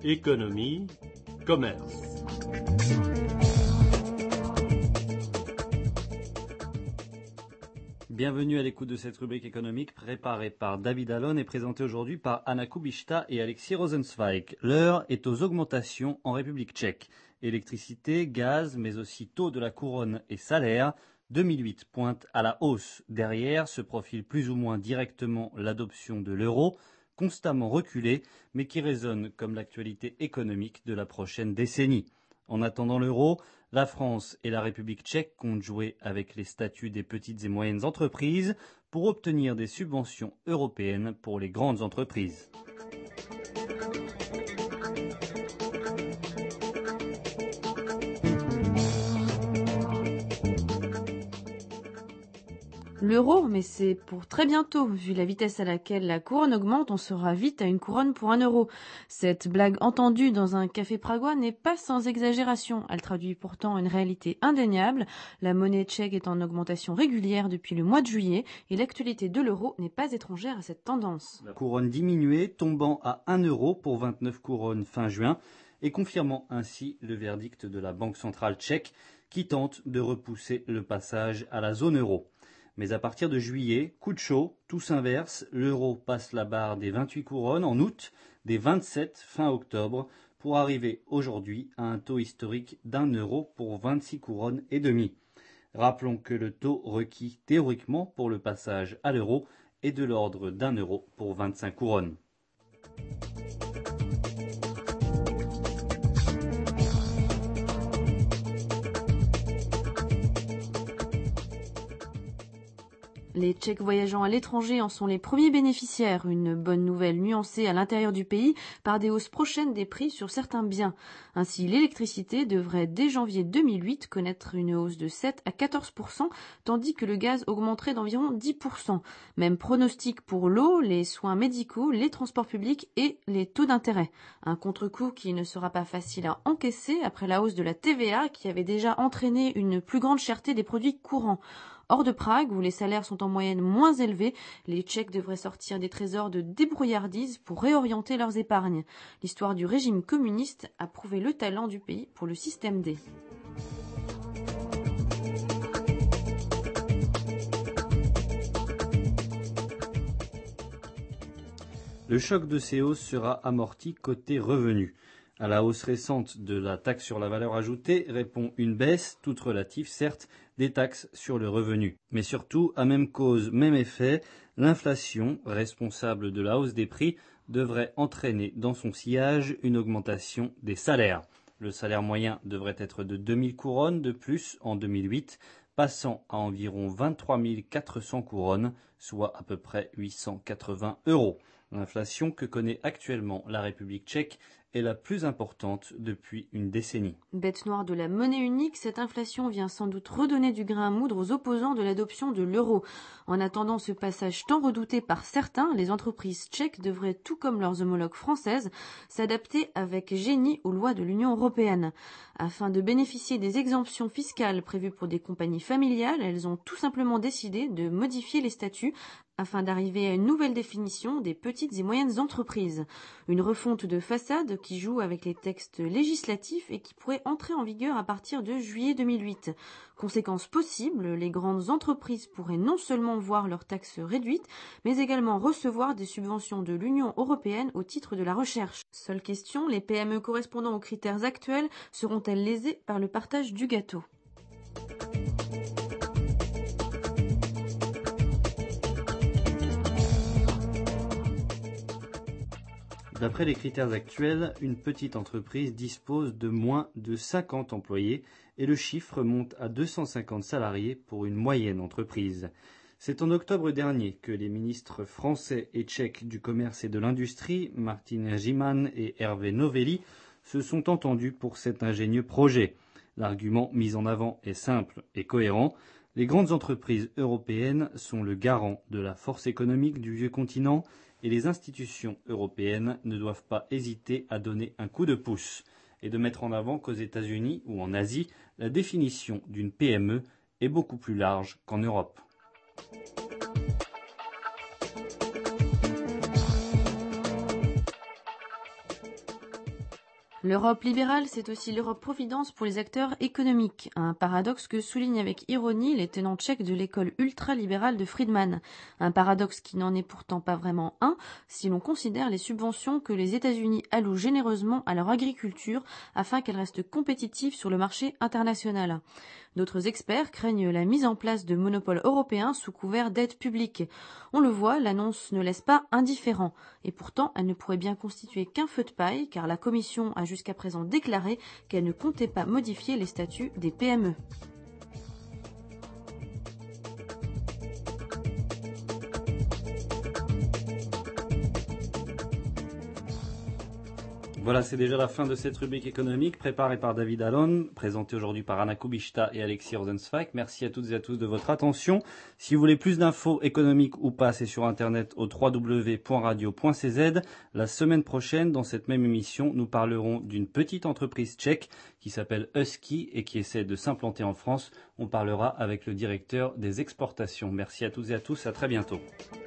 Économie, commerce. Bienvenue à l'écoute de cette rubrique économique préparée par David Allon et présentée aujourd'hui par Anna Kubishta et Alexis Rosenzweig. L'heure est aux augmentations en République tchèque. Électricité, gaz, mais aussi taux de la couronne et salaire. 2008 pointe à la hausse. Derrière se profile plus ou moins directement l'adoption de l'euro, constamment reculé, mais qui résonne comme l'actualité économique de la prochaine décennie. En attendant l'euro, la France et la République tchèque comptent jouer avec les statuts des petites et moyennes entreprises pour obtenir des subventions européennes pour les grandes entreprises. L'euro, mais c'est pour très bientôt. Vu la vitesse à laquelle la couronne augmente, on sera vite à une couronne pour 1 euro. Cette blague entendue dans un café pragois n'est pas sans exagération. Elle traduit pourtant une réalité indéniable. La monnaie tchèque est en augmentation régulière depuis le mois de juillet et l'actualité de l'euro n'est pas étrangère à cette tendance. La couronne diminuée, tombant à 1 euro pour 29 couronnes fin juin et confirmant ainsi le verdict de la Banque centrale tchèque qui tente de repousser le passage à la zone euro. Mais à partir de juillet, coup de chaud, tout s'inverse, l'euro passe la barre des 28 couronnes en août, des 27 fin octobre, pour arriver aujourd'hui à un taux historique d'1 euro pour 26 couronnes et demie. Rappelons que le taux requis théoriquement pour le passage à l'euro est de l'ordre d'1 euro pour 25 couronnes. Les Tchèques voyageant à l'étranger en sont les premiers bénéficiaires. Une bonne nouvelle nuancée à l'intérieur du pays par des hausses prochaines des prix sur certains biens. Ainsi, l'électricité devrait dès janvier 2008 connaître une hausse de 7 à 14%, tandis que le gaz augmenterait d'environ 10%. Même pronostic pour l'eau, les soins médicaux, les transports publics et les taux d'intérêt. Un contre-coup qui ne sera pas facile à encaisser après la hausse de la TVA qui avait déjà entraîné une plus grande cherté des produits courants. Hors de Prague, où les salaires sont en moyenne moins élevés, les Tchèques devraient sortir des trésors de débrouillardise pour réorienter leurs épargnes. L'histoire du régime communiste a prouvé le talent du pays pour le système D. Le choc de ces hausses sera amorti côté revenus. À la hausse récente de la taxe sur la valeur ajoutée répond une baisse, toute relative certes, des taxes sur le revenu. Mais surtout, à même cause, même effet, l'inflation, responsable de la hausse des prix, devrait entraîner dans son sillage une augmentation des salaires. Le salaire moyen devrait être de 2000 couronnes de plus en 2008, passant à environ 23 400 couronnes, soit à peu près 880 euros. L'inflation que connaît actuellement la République tchèque est la plus importante depuis une décennie. Bête noire de la monnaie unique, cette inflation vient sans doute redonner du grain à moudre aux opposants de l'adoption de l'euro. En attendant ce passage tant redouté par certains, les entreprises tchèques devraient, tout comme leurs homologues françaises, s'adapter avec génie aux lois de l'Union européenne. Afin de bénéficier des exemptions fiscales prévues pour des compagnies familiales, elles ont tout simplement décidé de modifier les statuts afin d'arriver à une nouvelle définition des petites et moyennes entreprises. Une refonte de façade qui joue avec les textes législatifs et qui pourrait entrer en vigueur à partir de juillet 2008. Conséquence possible, les grandes entreprises pourraient non seulement voir leurs taxes réduites, mais également recevoir des subventions de l'Union européenne au titre de la recherche. Seule question, les PME correspondant aux critères actuels seront-elles lésées par le partage du gâteau ? D'après les critères actuels, une petite entreprise dispose de moins de 50 employés et le chiffre monte à 250 salariés pour une moyenne entreprise. C'est en octobre dernier que les ministres français et tchèques du commerce et de l'industrie, Martin Žiman et Hervé Novelli, se sont entendus pour cet ingénieux projet. L'argument mis en avant est simple et cohérent. Les grandes entreprises européennes sont le garant de la force économique du vieux continent et les institutions européennes ne doivent pas hésiter à donner un coup de pouce et de mettre en avant qu'aux États-Unis ou en Asie, la définition d'une PME est beaucoup plus large qu'en Europe. L'Europe libérale, c'est aussi l'Europe-providence pour les acteurs économiques, un paradoxe que soulignent avec ironie les tenants tchèques de l'école ultralibérale de Friedman. Un paradoxe qui n'en est pourtant pas vraiment un, si l'on considère les subventions que les États-Unis allouent généreusement à leur agriculture afin qu'elle reste compétitive sur le marché international. D'autres experts craignent la mise en place de monopoles européens sous couvert d'aide publique. On le voit, l'annonce ne laisse pas indifférent. Et pourtant, elle ne pourrait bien constituer qu'un feu de paille, car la Commission a jusqu'à présent déclaré qu'elle ne comptait pas modifier les statuts des PME. Voilà, c'est déjà la fin de cette rubrique économique préparée par David Allon, présentée aujourd'hui par Anna Kubishta et Alexis Rosenzweig. Merci à toutes et à tous de votre attention. Si vous voulez plus d'infos économiques ou pas, c'est sur internet au www.radio.cz. La semaine prochaine, dans cette même émission, nous parlerons d'une petite entreprise tchèque qui s'appelle Husky et qui essaie de s'implanter en France. On parlera avec le directeur des exportations. Merci à toutes et à tous, à très bientôt.